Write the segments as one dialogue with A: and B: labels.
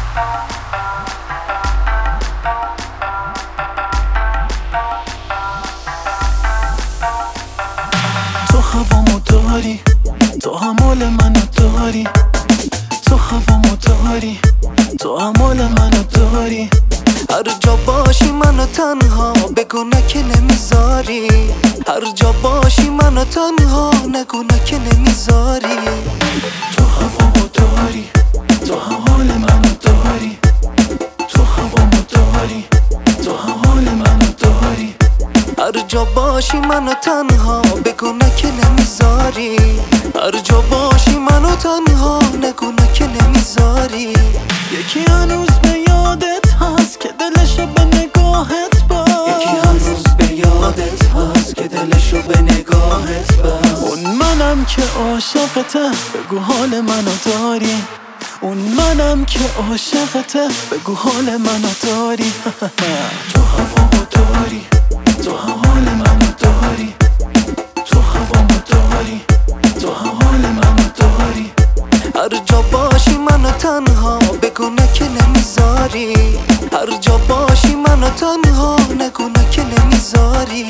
A: تو هوامو داری، تو همال منو داری، تو هوامو داری، تو همال منو داری.
B: هر جا باشی منو تنها بگو نه که نمیذاری، هر جا باشی منو تنها نگو نه که نمیذاری.
A: تو هوامو داری، تو همال منو داری، تو هوامو داری، تو همال منو داری.
B: هر جا باشی منو تنها بگو نه که نمیذاری، هر جا باشی منو تنها نگو نه که نمیذاری.
A: یکی هنوز به یادت هست که دلشو به نگاهت باز،
B: یکی هنوز به یادت هست که دلشو به نگاهت باز.
A: اون منم که عاشقته بگو حال منو داری، اون منم که عاشقته بگو حال منو داری. تو هوامو داری، تو حال منو داری، تو هوامو داری، تو حال منو داری.
B: هر جا باشی منو تنها بگو نه که نمیذاری، هر جا باشی منو تنها نگو نه که نمیذاری.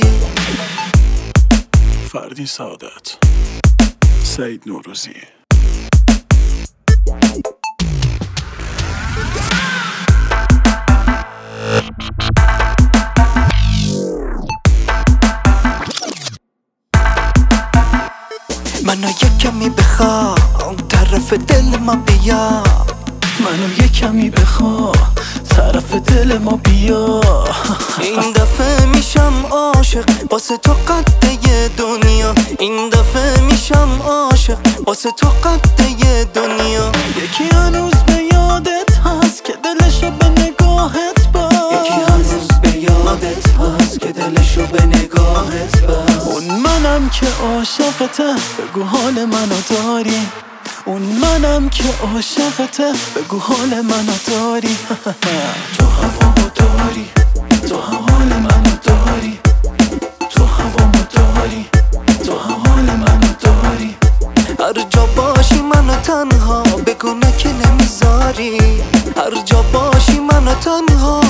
A: فردین سعادت، سعید نوروزی.
B: منو یک کمی بخوا اون طرف دل ما بیا،
A: منو یک کمی بخوا طرف دل ما بیا.
B: این دفعه میشم عاشق واسه تو قده دنیا، این دفعه میشم عاشق واسه تو قده دنیا.
A: یکی هنوز به یادت هست که دلشو به نگاهت باز،
B: یکی هنوز به یادت هست که دلشو به نگاهت باز.
A: اون منم که عاشقته بگو حال منو داری، اون منم که عاشقته بگو حال منو داری. تو هوامو داری، تو حال منو داری، تو هوامو داری، تو حال منو داری.
B: هر جا باشی منو تنها بگو نه که نمیذاری، هر جا باشی منو تنها